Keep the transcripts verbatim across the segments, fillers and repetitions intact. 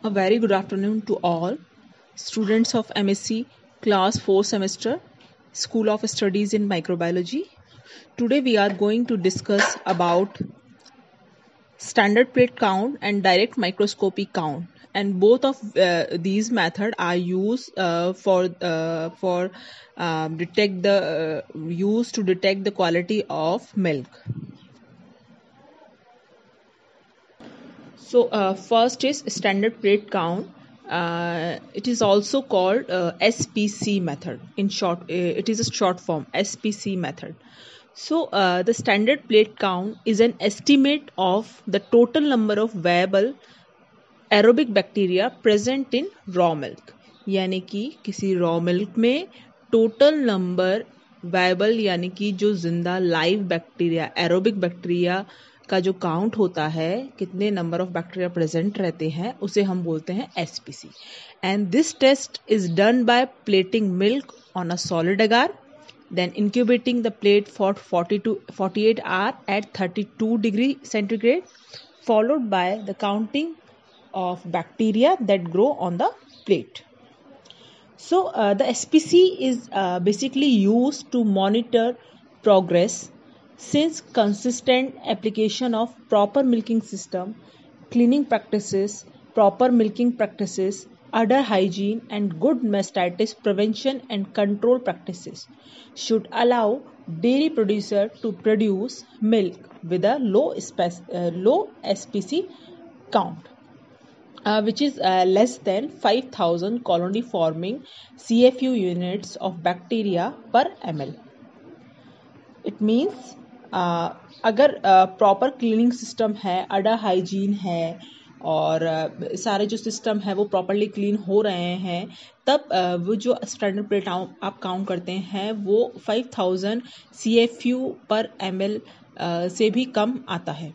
A very good afternoon to all students of M S C Class four semester, School of Studies in Microbiology. Today we are going to discuss about standard plate count and direct microscopy count, and both of uh, these methods are used uh, for uh, for um, detect the uh, used to detect the quality of milk. So uh, first is standard plate count. Uh, it is also called uh, S P C method. In short, uh, it is a short form, S P C method. So uh, the standard plate count is an estimate of the total number of viable aerobic bacteria present in raw milk. यानी कि किसी raw milk में total number viable यानी कि जो जिंदा live bacteria, aerobic bacteria का जो काउंट होता है, कितने नंबर ऑफ बैक्टीरिया प्रेजेंट रहते हैं, उसे हम बोलते हैं S P C. And this test is done by plating milk on a solid agar, then incubating the plate for forty to forty-eight hours at thirty-two degree centigrade, followed by the counting of bacteria that grow on the plate. So uh, the S P C is uh, basically used to monitor progress. Since consistent application of proper milking system, cleaning practices, proper milking practices, udder hygiene and good mastitis prevention and control practices should allow dairy producer to produce milk with a low, spe- uh, low S P C count, uh, which is uh, less than five thousand colony forming C F U units of bacteria per ml. It means uh, अगर proper cleaning system है, udder hygiene है और uh, सारे जो system है वो properly clean हो रहे हैं, तब uh, वो जो स्टैंडर्ड प्लेट आप काउंट करते हैं वो five thousand C F U per M L uh, से भी कम आता है.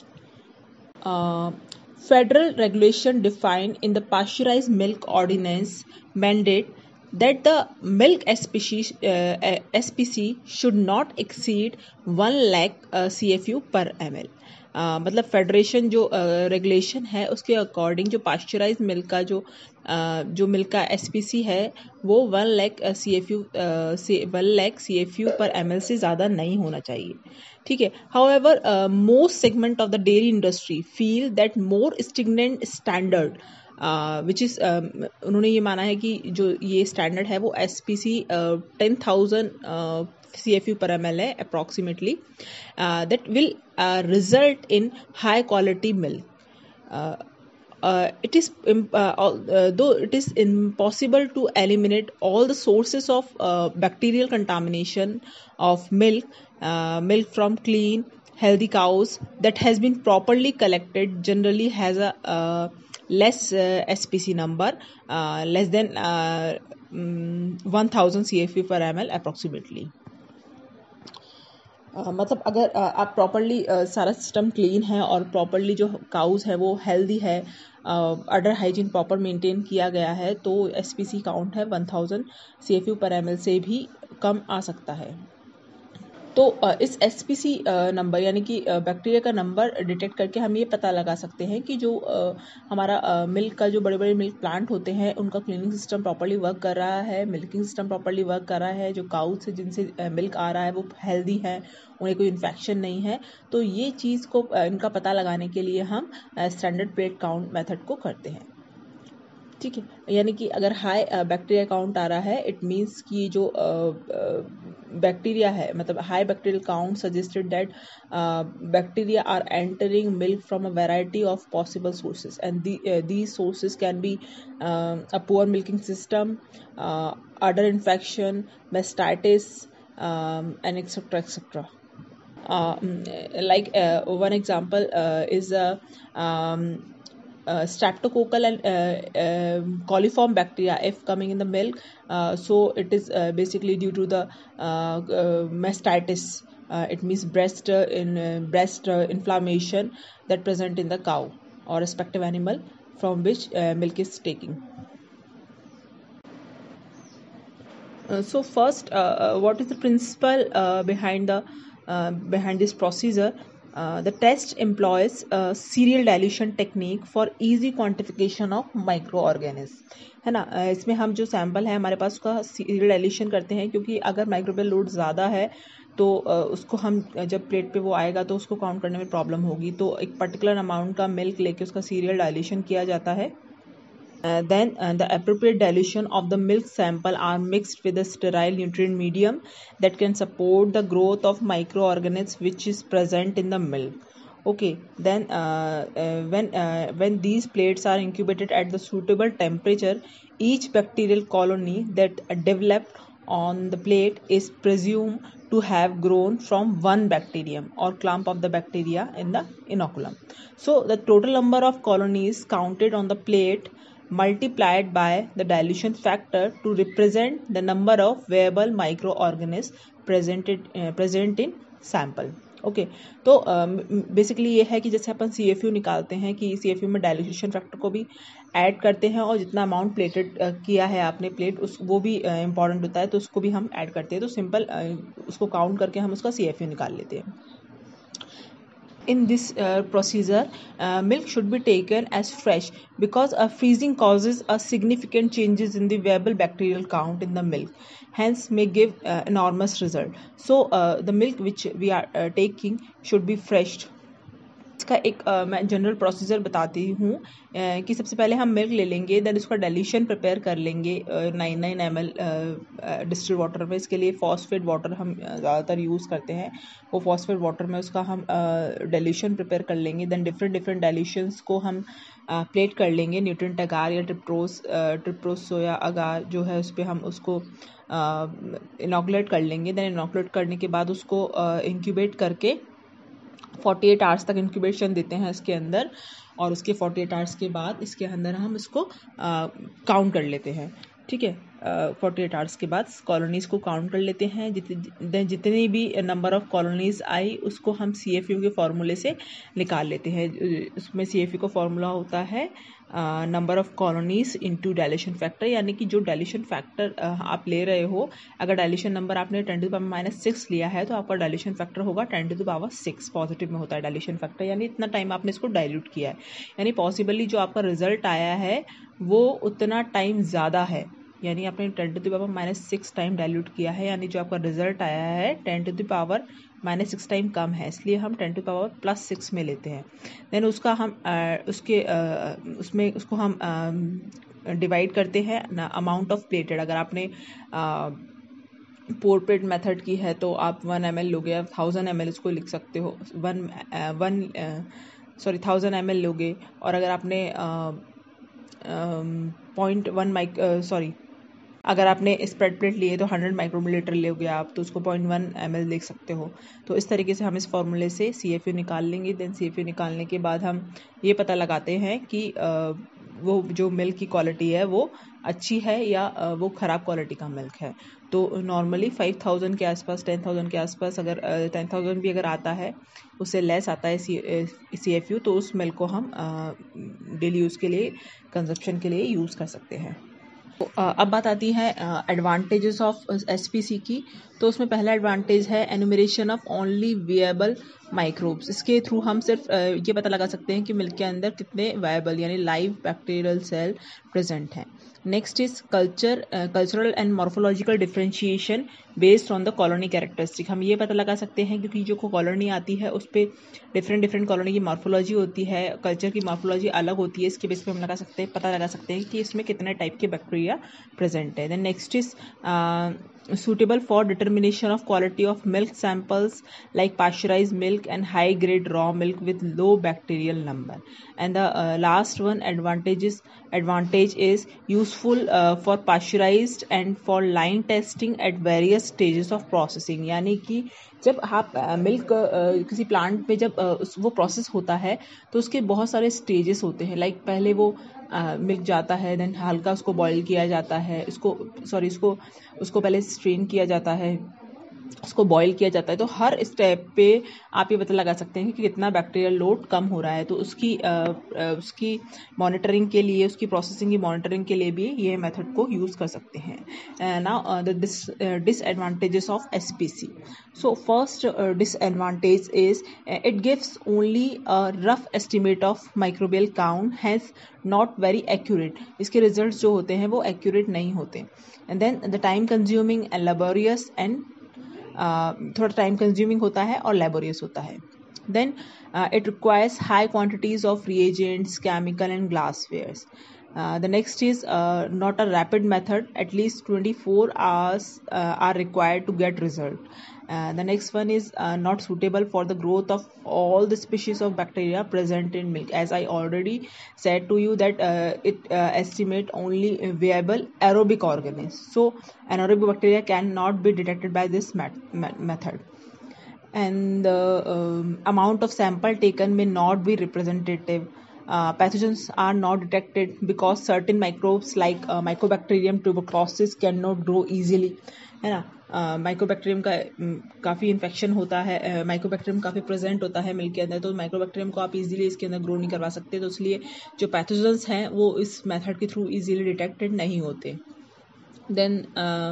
Federal regulation defined in the pasteurized milk ordinance mandate that the milk S P C, uh, S P C should not exceed one lakh uh, C F U per ml. uh, मतलब federation जो regulation uh, है उसके according जो pasteurise milk का जो uh, जो milk का S P C है वो one lakh C F U one lakh C F U per M L से ज़्यादा नहीं होना चाहिए. ठीक है. However most segment of the dairy industry feel that more stringent standard which is उन्होंने ये माना है कि जो ये स्टैंडर्ड है वो S P C ten thousand C F U per M L है approximately, that will result in high quality milk. Uh, it is uh, uh, though it is impossible to eliminate all the sources of uh, bacterial contamination of milk uh, milk from clean healthy cows that has been properly collected generally has a uh, less uh, S P C number, uh, less than uh, um, one thousand C F U per ml approximately. Uh, मतलब अगर uh, आप properly uh, सारा system clean है और properly जो cause है वो healthy है, अडर हाइजीन प्रॉपर मेंटेन किया गया है, तो एस पी सी काउंट है one thousand C F U per M L से भी कम आ सकता है. तो इस एस पी सी नंबर यानी कि बैक्टीरिया का नंबर डिटेक्ट करके हम ये पता लगा सकते हैं कि जो हमारा मिल्क का जो बड़े बड़े मिल्क प्लांट होते हैं उनका क्लीनिंग सिस्टम प्रॉपर्ली वर्क कर रहा है, मिल्किंग सिस्टम प्रॉपर्ली वर्क कर रहा है, जो काउज से जिनसे मिल्क आ रहा है वो हेल्दी है, उन्हें कोई इन्फेक्शन नहीं है. तो ये चीज़ को इनका पता लगाने के लिए हम स्टैंडर्ड प्लेट काउंट मेथड को करते हैं. ठीक है. यानी कि अगर हाई बैक्टीरिया काउंट आ रहा है, इट मीन्स कि जो बैक्टीरिया है, मतलब high bacterial count suggested that bacteria are entering milk from a variety of possible sources and these sources can be a poor milking system, udder infection, mastitis, um, and etc etc. Uh, like uh, one example uh, is a um, uh, streptococcal and uh, uh, coliform bacteria if coming in the milk, uh, so it is uh, basically due to the uh, uh, mastitis, uh, it means breast uh, in uh, breast uh, inflammation that present in the cow or respective animal from which uh, milk is taking. Uh, so first, uh, uh, what is the principle uh, behind the uh, behind this procedure? The test employs serial dilution technique for easy quantification of microorganism, है ना। uh, इसमें हम जो sample है हमारे पास उसका serial dilution करते हैं, क्योंकि अगर माइक्रोबियल लोड ज़्यादा है तो uh, उसको हम जब प्लेट पे वो आएगा तो उसको काउंट करने में प्रॉब्लम होगी, तो एक पर्टिकुलर अमाउंट का मिल्क लेके उसका सीरियल डाइल्यूशन किया जाता है. Uh, then uh, the appropriate dilution of the milk sample are mixed with a sterile nutrient medium that can support the growth of microorganisms which is present in the milk. Okay, then uh, uh, when uh, when these plates are incubated at the suitable temperature, each bacterial colony that uh, developed on the plate is presumed to have grown from one bacterium or clump of the bacteria in the inoculum. So the total number of colonies counted on the plate multiplied by the dilution factor to represent the number of viable microorganisms presented uh, present in sample. Okay okay, तो basically uh, ये है कि जैसे अपन सी F you निकालते हैं कि C F U में dilution factor को भी ऐड करते हैं और जितना अमाउंट प्लेटेड uh, किया है आपने प्लेट उस वो भी इंपॉर्टेंट uh, होता है, तो उसको भी हम ऐड करते हैं. तो सिंपल uh, उसको काउंट करके हम उसका सी एफ यू निकाल लेते हैं. In this uh, procedure, uh, milk should be taken as fresh because a freezing causes a significant changes in the viable bacterial count in the milk, hence may give uh, enormous result. So uh, the milk which we are uh, taking should be fresh. इसका एक uh, मैं general procedure बताती हूँ uh, कि सबसे पहले हम milk ले लेंगे, देन उसका डाइल्यूशन प्रिपेयर कर लेंगे nine nine M L distil water में. इसके लिए फॉस्फेट वाटर हम ज़्यादातर यूज़ करते हैं. वो फॉस्फेट वाटर में उसका हम डाइल्यूशन प्रिपेयर कर लेंगे. देन डिफरेंट डिफरेंट डाइल्यूशंस को हम प्लेट uh, कर लेंगे. न्यूट्रिएंट अगार या ट्रिप्रोस ट्रिप्रोस सोया अगार जो है उस पर हम उसको इनॉकुलेट uh, कर लेंगे. देन इनॉकुलेट करने के बाद उसको इंक्यूबेट uh, करके अड़तालीस आवर्स तक इंक्यूबेशन देते हैं इसके अंदर, और उसके अड़तालीस आवर्स के बाद इसके अंदर हम इसको काउंट कर लेते हैं. ठीक है, अड़तालीस आवर्स के बाद कॉलोनीज़ को काउंट कर लेते हैं. जितनी जितनी भी नंबर ऑफ कॉलोनीज़ आई उसको हम सी एफ यू के फार्मूले से निकाल लेते हैं. उसमें सी एफ यू का फार्मूला होता है number of colonies into dilution factor, यानी कि जो डाइल्यूशन फैक्टर आप ले रहे हो, अगर डाइल्यूशन नंबर आपने ten to the power minus six लिया है तो आपका डाइल्यूशन फैक्टर होगा ten to the power six. Positive में होता है डाइल्यूशन फैक्टर, यानी इतना टाइम आपने इसको डाइल्यूट किया है, यानी पॉसिबली जो आपका रिजल्ट आया है वो उतना टाइम ज़्यादा है, यानी आपने ten to the power minus six time dilute किया है, यानी जो आपका रिजल्ट आया है ten to the power minus six time कम है, इसलिए हम ten to power plus six में लेते हैं. देन उसका हम आ, उसके आ, उसमें उसको हम डिवाइड करते हैं ना अमाउंट ऑफ प्लेटेड. अगर आपने पोर प्लेट मेथड की है तो आप वन एम एल लोगे, आप थाउजेंड एम एल इसको लिख सकते हो, one one sorry thousand M L लोगे. और अगर आपने पॉइंट वन माइक सॉरी अगर आपने स्प्रेड प्लेट लिए तो हंड्रेड माइक्रोमीटर लोगे आप, तो उसको पॉइंट वन एम एल देख सकते हो. तो इस तरीके से हम इस फॉर्मूले से सी एफ यू निकाल लेंगे. देन सी एफ यू निकालने के बाद हम ये पता लगाते हैं कि वो जो मिल्क की क्वालिटी है वो अच्छी है या वो ख़राब क्वालिटी का मिल्क है. तो नॉर्मली फाइव थाउजेंड के आसपास, टेन थाउजेंड के आसपास, अगर टेन थाउजेंड भी अगर आता है, उससे लेस आता है सी एफ यू, तो उस मिल्क को हम डेली यूज़ के लिए, कंजप्शन के लिए यूज़ कर सकते हैं. अब बात आती है advantages of S P C की. तो उसमें पहला एडवांटेज है enumeration of only viable microbes. इसके थ्रू हम सिर्फ ये पता लगा सकते हैं कि मिल्क के अंदर कितने वायबल यानी लाइव बैक्टीरियल सेल प्रेजेंट हैं. Next is culture cultural and morphological differentiation based on the colony characteristic. हम ये पता लगा सकते हैं क्योंकि जो कॉलोनी आती है उस पर डिफरेंट डिफरेंट कॉलोनी की मॉर्फोलॉजी होती है, कल्चर की मॉर्फोलॉजी अलग होती है. इसके बेस पे हम लगा सकते हैं पता लगा सकते हैं कि इसमें कितने टाइप के बैक्टीरिया प्रेजेंट है. Then next is suitable for determination of quality of milk samples like pasteurized milk and high grade raw milk with low bacterial number. And the uh, last one advantage is advantage is useful uh, for pasteurized and for line testing at various stages of processing. यानी कि जब आप milk uh, किसी plant में जब uh, वो process होता है तो उसके बहुत सारे स्टेजेस होते हैं. लाइक like पहले वो मिल्क uh, जाता है, देन हल्का उसको बॉईल किया जाता है, इसको सॉरी इसको उसको पहले स्ट्रेन किया जाता है, उसको बॉईल किया जाता है। तो हर स्टेप पे आप ये पता लगा सकते हैं कि कितना बैक्टीरियल लोड कम हो रहा है। तो उसकी आ, आ, उसकी मॉनिटरिंग के लिए, उसकी प्रोसेसिंग की मॉनिटरिंग के लिए भी ये मेथड को यूज़ कर सकते हैं। Now the disadvantages of S P C. So first disadvantage is it gives only a rough estimate of microbial count, has not very accurate. इसके रिजल्ट्स जो होते हैं वो एक्यूरेट नहीं होते। And then the time consuming and laborious and Uh, थोड़ा time consuming होता है और लेबोरियस होता है। Then it requires high quantities of reagents, chemical and glasswares. The next is not a rapid method, at least twenty four hours are required to get result. Uh, the next one is uh, not suitable for the growth of all the species of bacteria present in milk. As I already said to you that uh, it uh, estimate only viable aerobic organisms. So anaerobic bacteria cannot be detected by this met- method. And the um, amount of sample taken may not be representative. Uh, pathogens are not detected because certain microbes like uh, Mycobacterium tuberculosis cannot grow easily, है ना। Mycobacterium का काफ़ी infection होता है, Mycobacterium काफ़ी present होता है milk के अंदर, तो माइकोबैक्टीरियम को आप इजीली इसके अंदर ग्रो नहीं करवा सकते। तो इसलिए जो पैथोजेंस हैं वो इस मेथड के थ्रू इजीली डिटेक्टेड नहीं होते। Then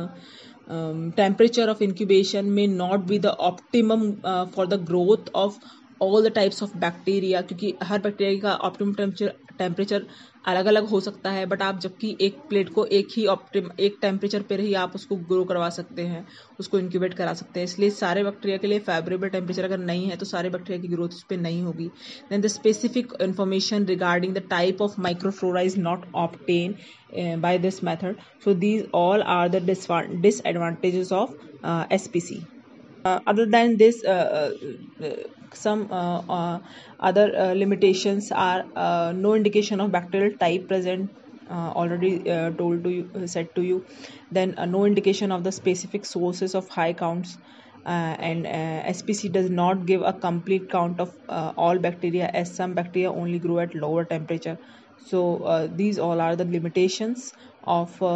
temperature of incubation may not be the optimum for the growth of all the types of bacteria, क्योंकि हर बैक्टीरिया का ऑप्टिमम टेम्परेचर टेम्परेचर अलग अलग हो सकता है। बट आप जबकि एक प्लेट को एक ही ऑप्टिम एक टेम्परेचर पर ही आप उसको ग्रो करवा सकते हैं, उसको इंक्यूबेट करा सकते हैं। इसलिए सारे बैक्टीरिया के लिए फेवरेबल टेम्परेचर अगर नहीं है तो सारे बैक्टीरिया की ग्रोथ उस पर नहीं होगी। Then the specific information regarding the type of microflora is not obtain by this method. So these all are the disadvantages of uh, S P C. Uh, other than this, uh, uh, some uh, uh, other uh, limitations are uh, no indication of bacterial type present, uh, already uh, told to you, said to you. Then uh, no indication of the specific sources of high counts, uh, and uh, S P C does not give a complete count of uh, all bacteria, as some bacteria only grow at lower temperature. So uh, these all are the limitations of uh,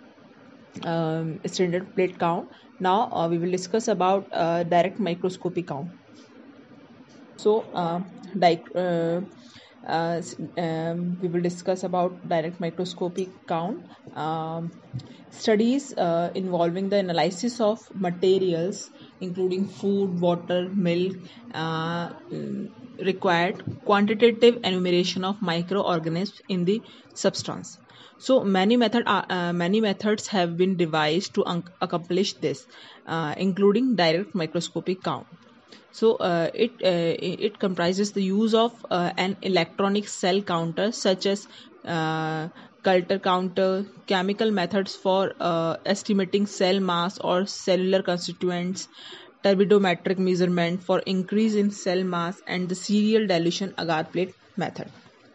um, standard plate count. Now uh, we will discuss about uh, direct microscopy count. So uh, di- uh, uh, um, we will discuss about direct microscopy count. Um, studies uh, involving the analysis of materials including food, water, milk uh, required quantitative enumeration of microorganisms in the substance. So many method are, uh, many methods have been devised to un- accomplish this, uh, including direct microscopic count. So uh, it uh, it comprises the use of uh, an electronic cell counter such as uh, Coulter counter, chemical methods for uh, estimating cell mass or cellular constituents, turbidometric measurement for increase in cell mass, and the serial dilution agar plate method.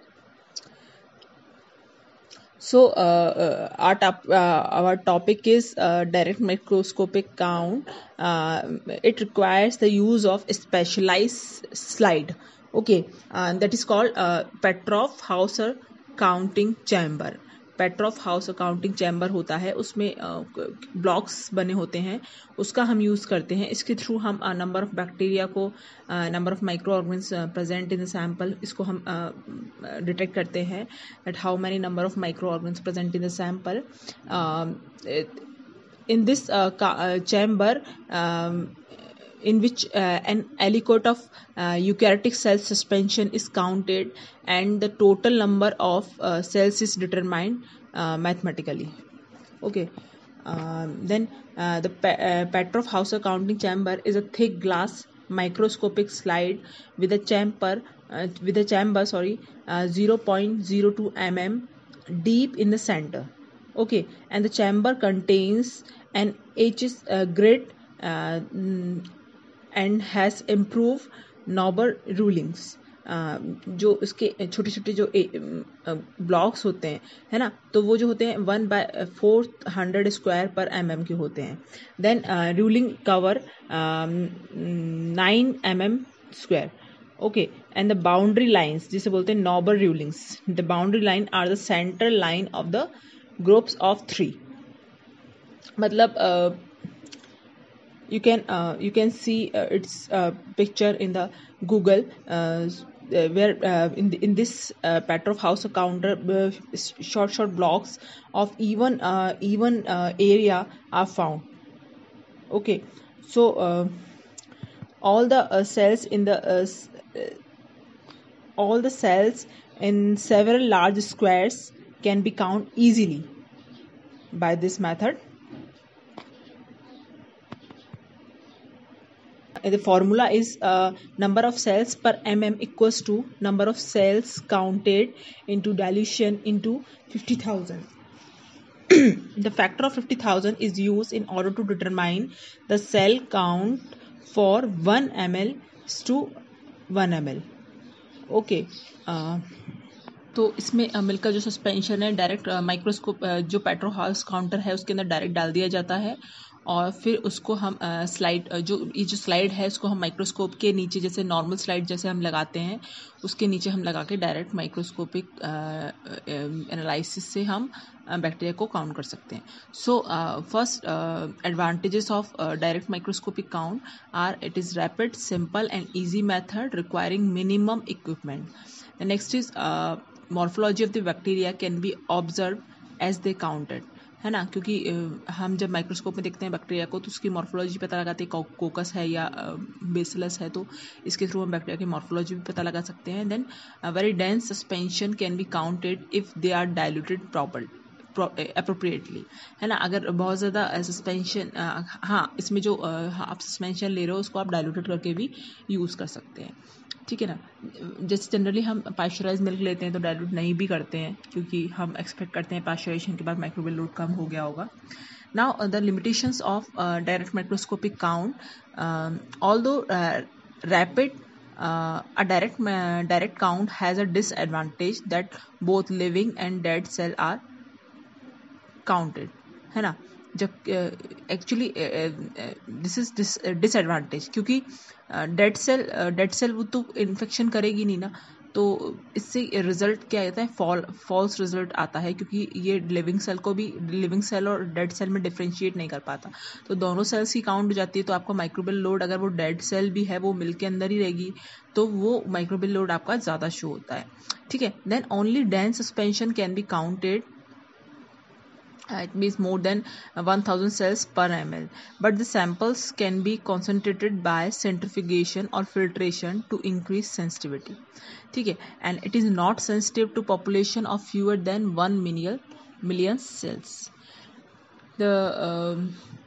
So uh, uh, our, top, uh, our topic is uh, direct microscopic count. Uh, it requires the use of a specialized slide, okay, uh, that is called uh, Petroff-Hauser counting chamber. Petroff Hauser counting chamber होता है, उसमें blocks बने होते हैं, उसका हम use करते हैं। इसके थ्रू हम नंबर ऑफ बैक्टीरिया को, number of microorganism present in the sample, इसको हम डिटेक्ट करते हैं that how many number of microorganism present in the sample. In this chamber in which uh, an aliquot of uh, eukaryotic cell suspension is counted and the total number of uh, cells is determined uh, mathematically. Okay. Uh, then uh, the pa- uh, Petroff-Hauser counting chamber is a thick glass microscopic slide with a chamber uh, with a chamber sorry uh, zero point zero two millimeters deep in the center. Okay, and the chamber contains an H S uh, grid uh, and has improved Neubauer rulings. जो उसके छोटे छोटे जो blocks होते हैं, है ना, तो वो जो होते हैं one by four hundred square per M M के होते हैं। Then ruling cover nine M M square. Okay, and the boundary lines जिसे बोलते हैं Neubauer rulings, the boundary line are the central line of the groups of three. मतलब uh, you can uh, you can see uh, its uh, picture in the Google, uh, uh, where uh, in the, in this uh, Petrov house counter, uh, short short blocks of even uh, even uh, area are found. Okay, so uh, all the uh, cells in the uh, all the cells in several large squares can be counted easily by this method. The formula is uh, number of cells per mm equals to number of cells counted into dilution into fifty thousand. The factor of fifty thousand is used in order to determine the cell count for one milliliter to one milliliter. Okay okay. uh, तो इसमें milk का जो suspension है direct microscope जो Petroff Hauser counter है उसके अंदर direct डाल दिया जाता है और फिर उसको हम स्लाइड जो ये जो स्लाइड है उसको हम माइक्रोस्कोप के नीचे जैसे नॉर्मल स्लाइड जैसे हम लगाते हैं उसके नीचे हम लगा के डायरेक्ट माइक्रोस्कोपिक एनालिसिस से हम बैक्टीरिया को काउंट कर सकते हैं. So first advantages of direct microscopic count are it is rapid simple and easy method requiring minimum equipment. The next is morphology of the bacteria can be observe as they counted, है ना, क्योंकि हम जब microscope में देखते हैं bacteria को तो उसकी मॉर्फोलॉजी पता लगाते हैं, कोकस है या बेसिलस है, तो इसके थ्रू हम बैक्टीरिया की मॉर्फोलॉजी भी पता लगा सकते हैं. Then very dense suspension can be counted if they are diluted proper appropriately, है ना. अगर बहुत ज़्यादा सस्पेंशन, हाँ इसमें जो आप सस्पेंशन ले रहे हो उसको आप डाइल्यूटेड करके भी यूज़ कर सकते हैं, ठीक है ना. जैसे जनरली हम पास्चराइज मिल्क लेते हैं तो डाइल्यूट नहीं भी करते हैं क्योंकि हम एक्सपेक्ट करते हैं पास्चराइजेशन के बाद माइक्रोबियल लोड कम हो गया होगा. Now the limitations of direct microscopic count, although rapid a direct uh, direct count has a disadvantage that both living and dead cell are counted, है ना. जब actually this is this disadvantage क्योंकि dead cell dead cell वो तो infection करेगी नहीं ना, तो इससे रिजल्ट क्या आता है, फॉल फॉल्स रिजल्ट आता है क्योंकि ये लिविंग सेल को भी लिविंग सेल और डेड सेल में डिफ्रेंशिएट नहीं कर पाता, तो दोनों सेल्स की काउंट हो जाती है. तो आपका माइक्रोबियल लोड अगर वो डेड सेल भी है वो मिल्क के अंदर ही रहेगी तो वो माइक्रोबियल लोड आपका ज़्यादा शो होता है, ठीक है. Then only dense suspension can be counted. Uh, it means more than uh, one thousand cells per ml, but the samples can be concentrated by centrifugation or filtration to increase sensitivity, ठीक है. And it is not sensitive to population of fewer than one million million cells. The um,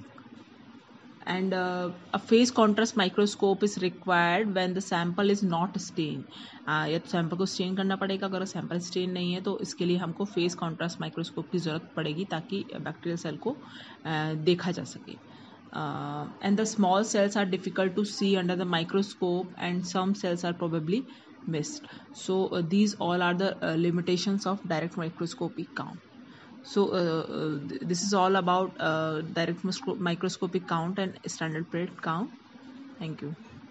and uh, a phase contrast microscope is required when the sample is not stained. uh, या तो sample को stand करना पड़ेगा, अगर sample stand नहीं है तो इसके लिए हमको फेस कॉन्ट्रास्ट माइक्रोस्कोप की ज़रूरत पड़ेगी ताकि बैक्टीरियल सेल को uh, देखा जा सके. And the small cells are difficult to see under the microscope and some cells are probably missed. So uh, these all are the uh, limitations of direct microscopic count. So uh, uh, this is all about uh, direct microscopic count and standard plate count. Thank you.